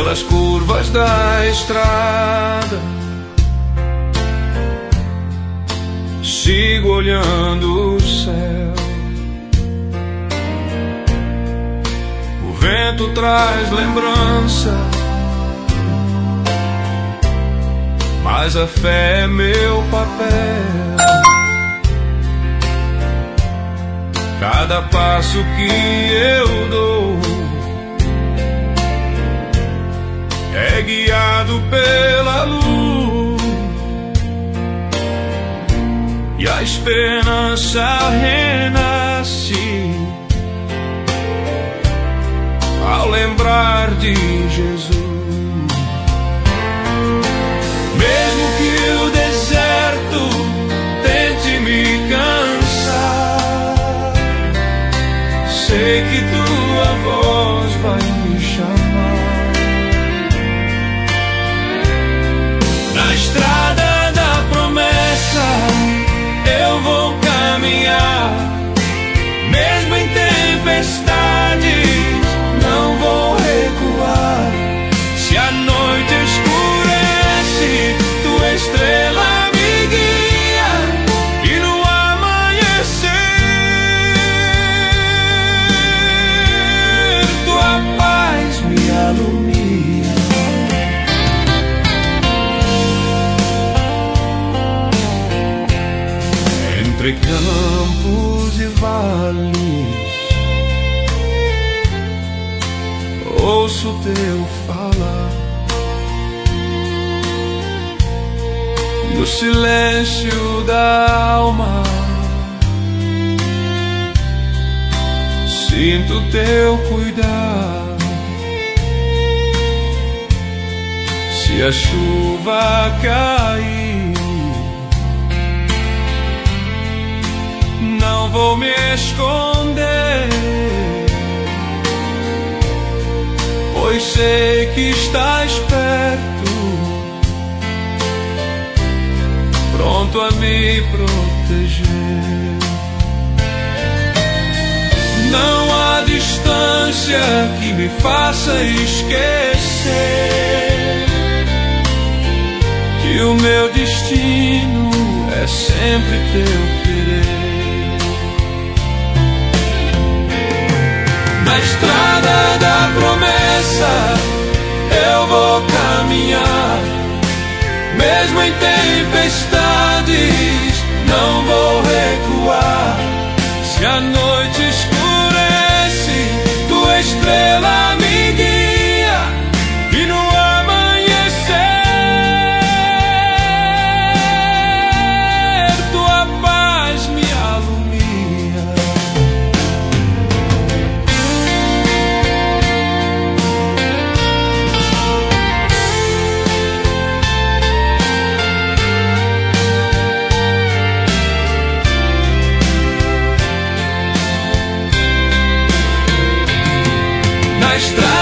pelas curvas da estrada, sigo olhando o céu. O vento traz lembrança, mas a fé é meu papel. Cada passo que eu dou é guiado pela luz, e a esperança renasce ao lembrar de Jesus. Mesmo que o deserto tente me cansar, sei que tua voz vai me chamar. Na estrada da promessa eu vou caminhar, mesmo em tempestades não vou recuar. Se a noite escurece, tua estrela me guia, e no amanhecer tua paz me alumia. Entre campos e vales ouço teu falar, no silêncio da alma sinto teu cuidar. Se a chuva cair, não vou me esconder, pois sei que estás perto, pronto a me proteger. Não há distância que me faça esquecer que o meu destino é sempre teu querer. Na estrada da promessa eu vou caminhar, mesmo em tempestades não vou recuar. Se a noite escurece, tua estrela me guia, e no amanhecer tua paz me alumia. Na estrada